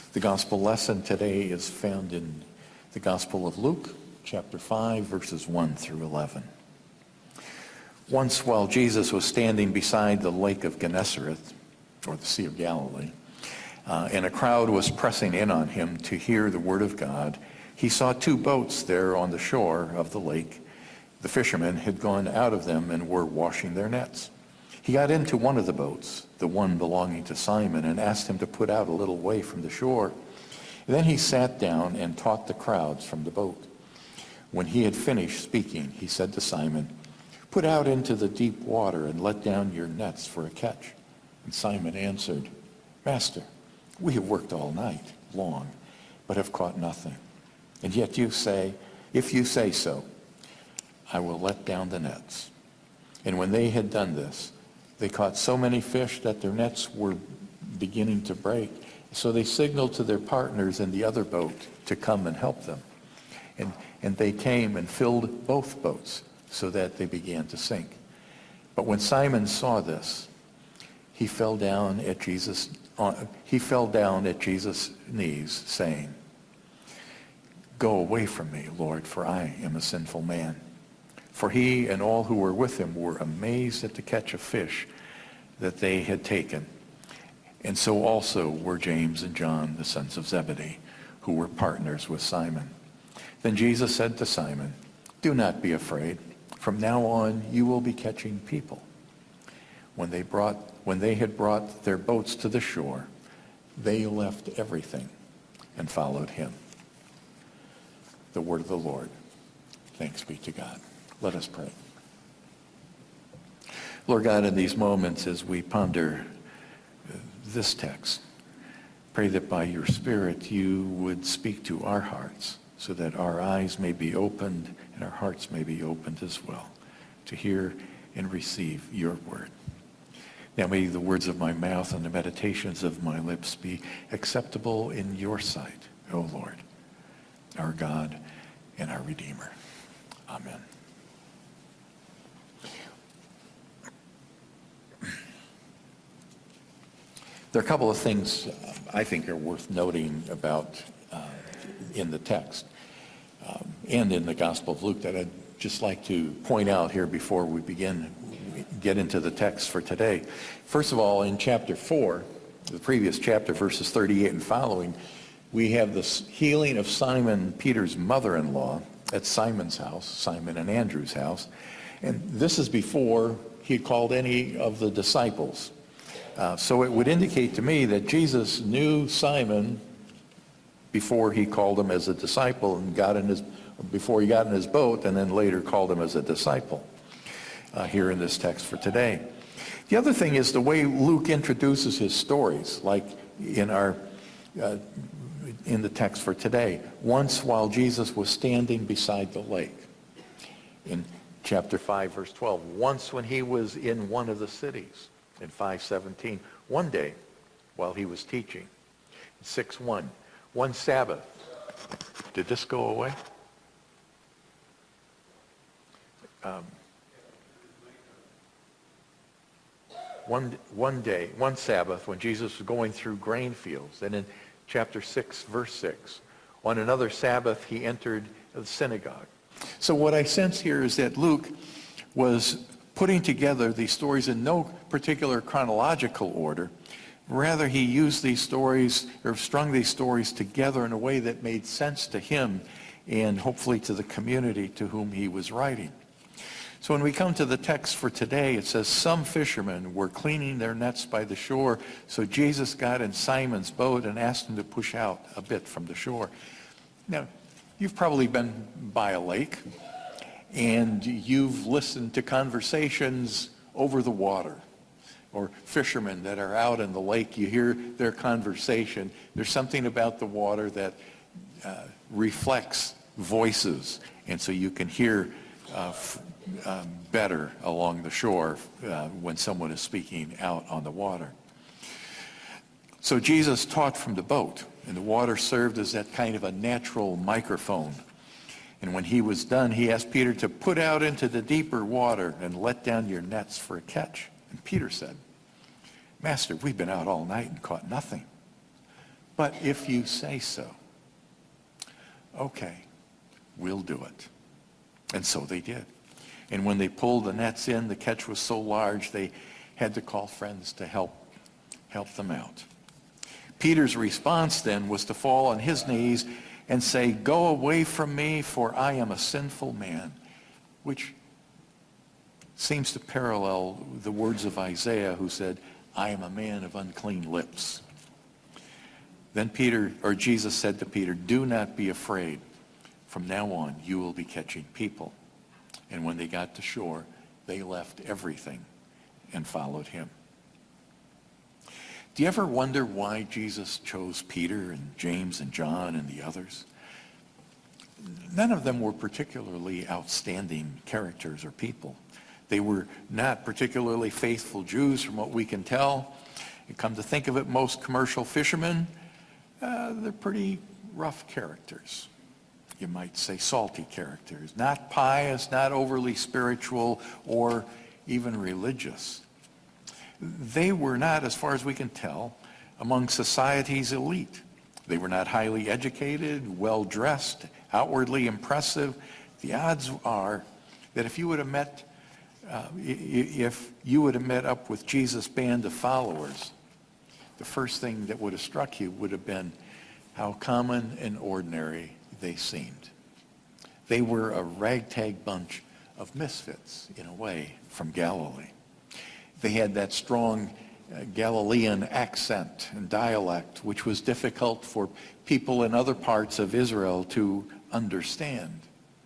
The gospel lesson today is found in the Gospel of Luke, chapter 5, verses 1 through 11. Once while Jesus was standing beside the lake of Gennesareth, or the Sea of Galilee, and a crowd was pressing in on him to hear the word of God, he saw two boats there on the shore of the lake. The fishermen had gone out of them and were washing their nets. He got into one of the boats, the one belonging to Simon, and asked him to put out a little way from the shore. Then he sat down and taught the crowds from the boat. When he had finished speaking, he said to Simon, "Put out into the deep water and let down your nets for a catch." And Simon answered, "Master, we have worked all night long, but have caught nothing. And yet you say, if you say so, I will let down the nets." And when they had done this, they caught so many fish that their nets were beginning to break. So they signaled to their partners in the other boat to come and help them. And they came and filled both boats so that they began to sink. But when Simon saw this, he fell down at Jesus' knees, saying, "Go away from me, Lord, for I am a sinful man." For he and all who were with him were amazed at the catch of fish that they had taken. And so also were James and John, the sons of Zebedee, who were partners with Simon. Then Jesus said to Simon, "Do not be afraid. From now on you will be catching people." When they had brought their boats to the shore, they left everything and followed him. The word of the Lord. Thanks be to God. Let us pray. Lord God, in these moments as we ponder this text, pray that by your Spirit you would speak to our hearts so that our eyes may be opened and our hearts may be opened as well to hear and receive your word. Now may the words of my mouth and the meditations of my lips be acceptable in your sight, O Lord, our God and our Redeemer. Amen. There are a couple of things I think are worth noting about in the text and in the Gospel of Luke that I'd just like to point out here before we get into the text for today. First of all, in chapter 4, the previous chapter, verses 38 and following, we have the healing of Simon Peter's mother-in-law at Simon's house, Simon and Andrew's house. And this is before he had called any of the disciples. So it would indicate to me that Jesus knew Simon before he called him as a disciple and before he got in his boat, and then later called him as a disciple here in this text for today. The other thing is the way Luke introduces his stories, like in the text for today. Once while Jesus was standing beside the lake. In chapter 5, verse 12. Once when he was in one of the cities. In 5:17, one day while he was teaching. 6:1, one Sabbath. Did this go away? One day, one Sabbath, when Jesus was going through grain fields. And in chapter 6, verse 6, on another Sabbath, he entered the synagogue. So what I sense here is that Luke was putting together these stories in no particular chronological order. Rather, he used these stories, or strung these stories together in a way that made sense to him and hopefully to the community to whom he was writing. So when we come to the text for today, it says, some fishermen were cleaning their nets by the shore, so Jesus got in Simon's boat and asked him to push out a bit from the shore. Now, you've probably been by a lake, and you've listened to conversations over the water, or fishermen that are out in the lake. You hear their conversation. There's something about the water that reflects voices, and so you can hear better along the shore when someone is speaking out on the water. So Jesus taught from the boat, and the water served as that kind of a natural microphone. And when he was done, he asked Peter to put out into the deeper water and let down your nets for a catch. And Peter said, "Master, we've been out all night and caught nothing." but if you say so, okay, we'll do it. And so they did. And when they pulled the nets in, the catch was so large they had to call friends to help them out. Peter's response then was to fall on his knees and say, "Go away from me, for I am a sinful man," which seems to parallel the words of Isaiah, who said, "I am a man of unclean lips." Then Jesus said to Peter, "Do not be afraid. From now on, you will be catching people." And when they got to shore, they left everything and followed him. Do you ever wonder why Jesus chose Peter and James and John and the others? None of them were particularly outstanding characters or people. They were not particularly faithful Jews from what we can tell. You come to think of it, most commercial fishermen, they're pretty rough characters. You might say salty characters, not pious, not overly spiritual or even religious. They were not, as far as we can tell, among society's elite. They were not highly educated, well-dressed, outwardly impressive. The odds are that if you would have met up with Jesus' band of followers, the first thing that would have struck you would have been how common and ordinary they seemed. They were a ragtag bunch of misfits, in a way, from Galilee. They had that strong Galilean accent and dialect, which was difficult for people in other parts of Israel to understand.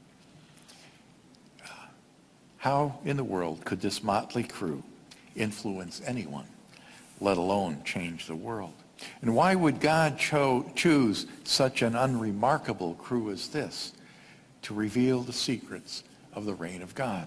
How in the world could this motley crew influence anyone, let alone change the world? And why would God choose such an unremarkable crew as this to reveal the secrets of the reign of God?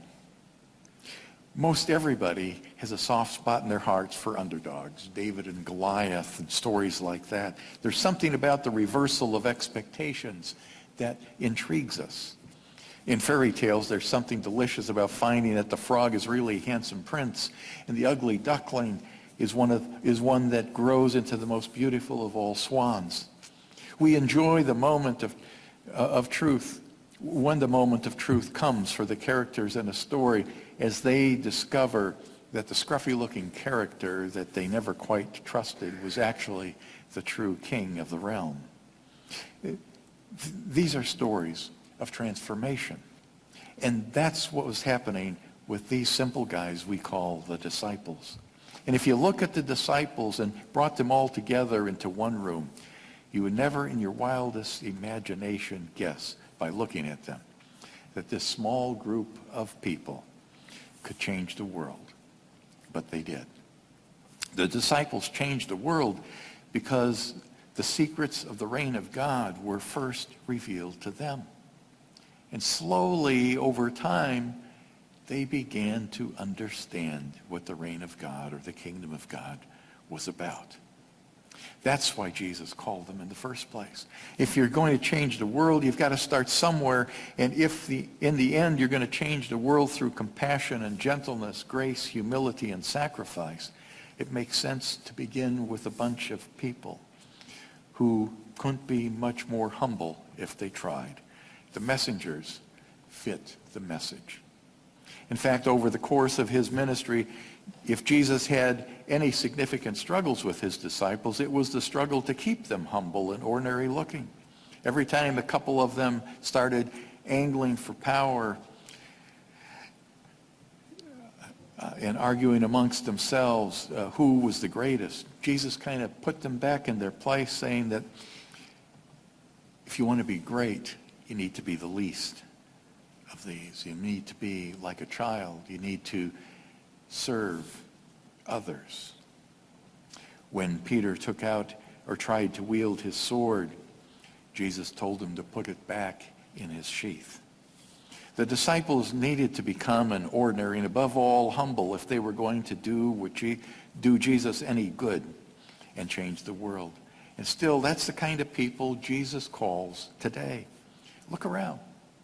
Most everybody has a soft spot in their hearts for underdogs, David and Goliath and stories like that. There's something about the reversal of expectations that intrigues us. In fairy tales, there's something delicious about finding that the frog is really a handsome prince and the ugly duckling is one that grows into the most beautiful of all swans. We enjoy the moment of truth when the moment of truth comes for the characters in a story, as they discover that the scruffy-looking character that they never quite trusted was actually the true king of the realm. These are stories of transformation. And that's what was happening with these simple guys we call the disciples. And if you look at the disciples and brought them all together into one room, you would never in your wildest imagination guess, by looking at them, that this small group of people could change the world. But they did. The disciples changed the world because the secrets of the reign of God were first revealed to them. And slowly, over time, they began to understand what the reign of God or the kingdom of God was about. That's why Jesus called them in the first place. If you're going to change the world, you've got to start somewhere. And if in the end you're going to change the world through compassion and gentleness, grace, humility, and sacrifice, it makes sense to begin with a bunch of people who couldn't be much more humble if they tried. The messengers fit the message. In fact, over the course of his ministry, if Jesus had any significant struggles with his disciples, it was the struggle to keep them humble and ordinary looking. Every time a couple of them started angling for power and arguing amongst themselves who was the greatest, Jesus kind of put them back in their place, saying that if you want to be great, you need to be the least of these. You need to be like a child. You need to serve others. When Peter took out or tried to wield his sword, Jesus told him to put it back in his sheath. The disciples needed to become an ordinary and above all humble if they were going to do Jesus any good and change the world. And still, that's the kind of people Jesus calls today. Look around.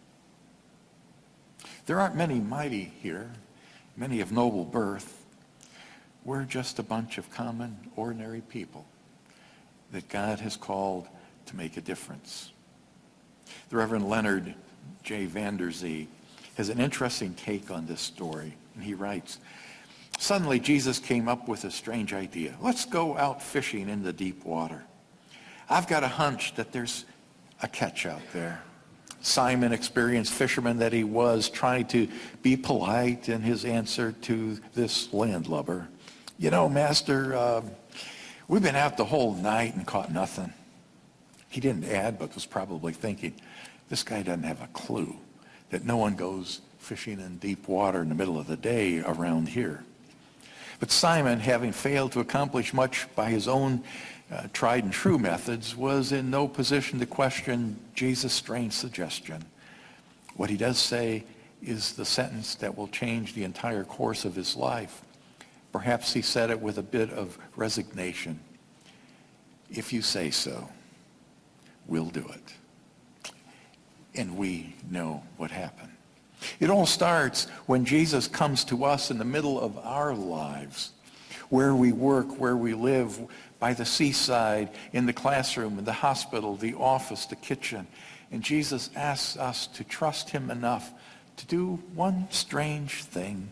There aren't many mighty here, many of noble birth. We're just a bunch of common, ordinary people that God has called to make a difference. The Reverend Leonard J. Vanderzee has an interesting take on this story, and he writes, "Suddenly Jesus came up with a strange idea. Let's go out fishing in the deep water. I've got a hunch that there's a catch out there." Simon, experienced fisherman that he was, tried to be polite in his answer to this landlubber. "You know, Master, we've been out the whole night and caught nothing." He didn't add, but was probably thinking, this guy doesn't have a clue that no one goes fishing in deep water in the middle of the day around here. But Simon, having failed to accomplish much by his own tried and true methods, was in no position to question Jesus' strange suggestion. What he does say is the sentence that will change the entire course of his life. Perhaps he said it with a bit of resignation. "If you say so, we'll do it." And we know what happened. It all starts when Jesus comes to us in the middle of our lives, where we work, where we live, by the seaside, in the classroom, in the hospital, the office, the kitchen. And Jesus asks us to trust him enough to do one strange thing,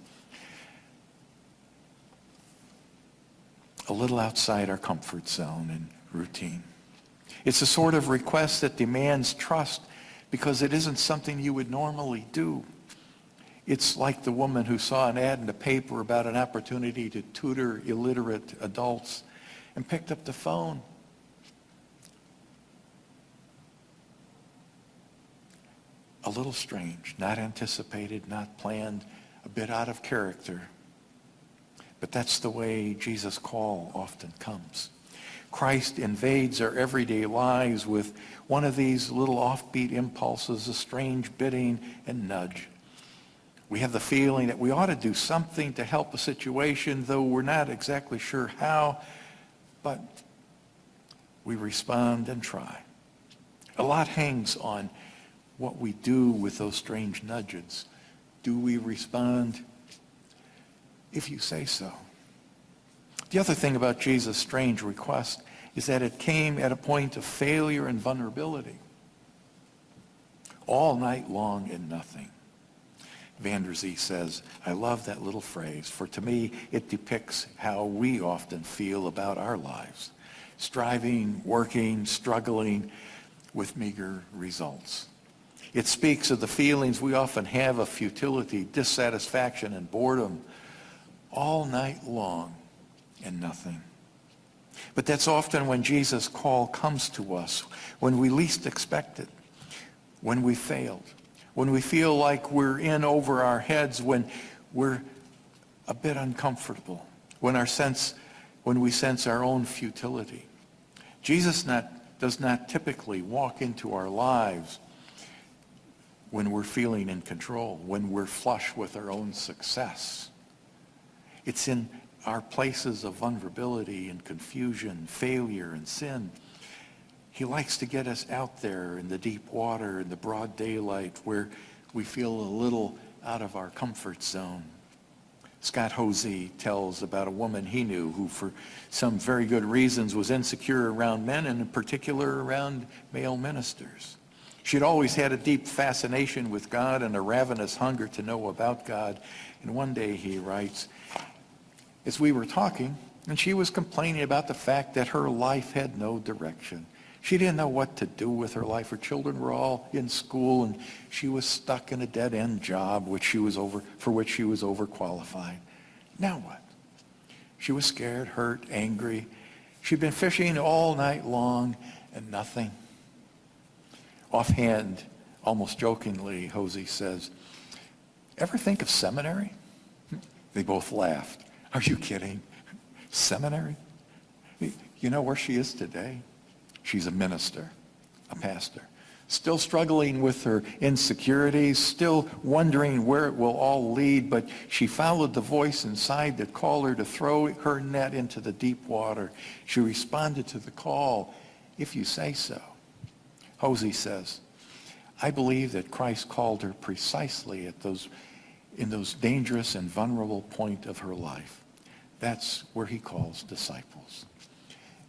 a little outside our comfort zone and routine. It's a sort of request that demands trust because it isn't something you would normally do. It's like the woman who saw an ad in the paper about an opportunity to tutor illiterate adults and picked up the phone. A little strange, not anticipated, not planned, a bit out of character. But that's the way Jesus' call often comes. Christ invades our everyday lives with one of these little offbeat impulses, a strange bidding and nudge. We have the feeling that we ought to do something to help a situation, though we're not exactly sure how, but we respond and try. A lot hangs on what we do with those strange nudges. Do we respond? If you say so. The other thing about Jesus' strange request is that it came at a point of failure and vulnerability. All night long and nothing. Vanderzee says, I love that little phrase, for to me it depicts how we often feel about our lives. Striving, working, struggling with meager results. It speaks of the feelings we often have of futility, dissatisfaction, and boredom all night long and nothing. But that's often when Jesus' call comes to us, when we least expect it, when we failed, when we feel like we're in over our heads, when we're a bit uncomfortable, when we sense our own futility. Jesus does not typically walk into our lives when we're feeling in control, when we're flush with our own success. It's in our places of vulnerability and confusion, failure and sin. He likes to get us out there in the deep water, in the broad daylight, where we feel a little out of our comfort zone. Scott Hosey tells about a woman he knew who, for some very good reasons, was insecure around men, and in particular around male ministers. She'd always had a deep fascination with God and a ravenous hunger to know about God. And one day, he writes, as we were talking, and she was complaining about the fact that her life had no direction. She didn't know what to do with her life. Her children were all in school, and she was stuck in a dead-end job for which she was overqualified. Now what? She was scared, hurt, angry. She'd been fishing all night long, and nothing. Offhand, almost jokingly, Hosey says, ever think of seminary? They both laughed. Are you kidding? Seminary? You know where she is today? She's a minister, a pastor, still struggling with her insecurities, still wondering where it will all lead, but she followed the voice inside that called her to throw her net into the deep water. She responded to the call, if you say so. Hosey says, I believe that Christ called her precisely in those dangerous and vulnerable point of her life. That's where he calls disciples.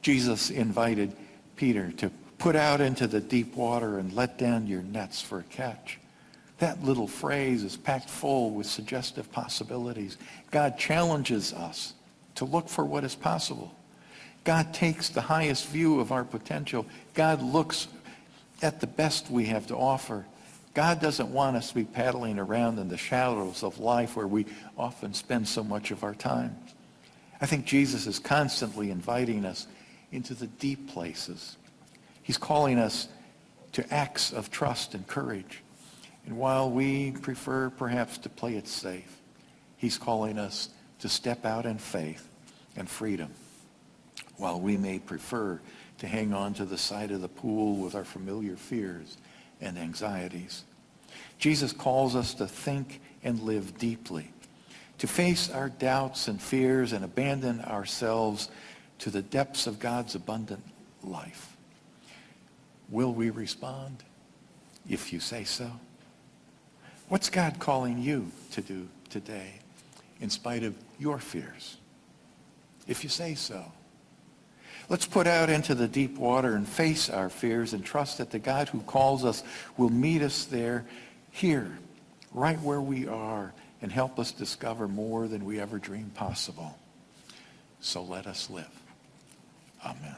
Jesus invited Peter to put out into the deep water and let down your nets for a catch. That little phrase is packed full with suggestive possibilities. God challenges us to look for what is possible. God takes the highest view of our potential. God looks at the best we have to offer. God doesn't want us to be paddling around in the shadows of life where we often spend so much of our time. I think Jesus is constantly inviting us into the deep places. He's calling us to acts of trust and courage. And while we prefer perhaps to play it safe, he's calling us to step out in faith and freedom, while we may prefer to hang on to the side of the pool with our familiar fears and anxieties. Jesus calls us to think and live deeply, to face our doubts and fears and abandon ourselves to the depths of God's abundant life. Will we respond if you say so? What's God calling you to do today in spite of your fears? If you say so. Let's put out into the deep water and face our fears and trust that the God who calls us will meet us there, here, right where we are, and help us discover more than we ever dreamed possible. So let us live. Amen.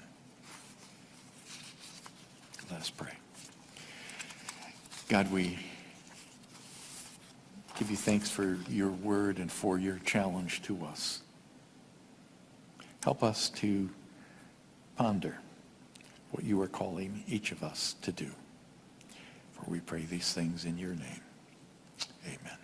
Let us pray. God, we give you thanks for your word and for your challenge to us. Help us to ponder what you are calling each of us to do. For we pray these things in your name. Amen.